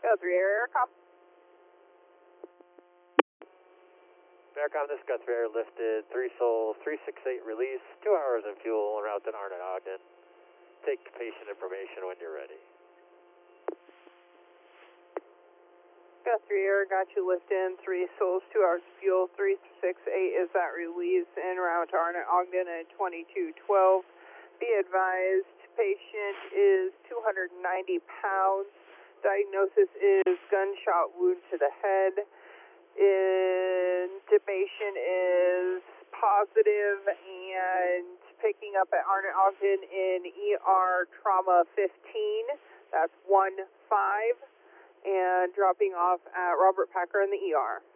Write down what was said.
Go 3 Aircom. Aircom, this Guthrie Air lifted 3 Soul 368 release, 2 hours in fuel en route to Arnott Ogden. Take patient information when you're ready. Guthrie Air, got you lift in, 3 Souls, 2 hours fuel, 368 is that release en route to Arnott Ogden at 2212. Be advised, patient is 290 pounds. Diagnosis is gunshot wound to the head. Intubation is positive and picking up at Arnott Ogden in ER trauma 15. That's 1-5. And dropping off at Robert Packer in the ER.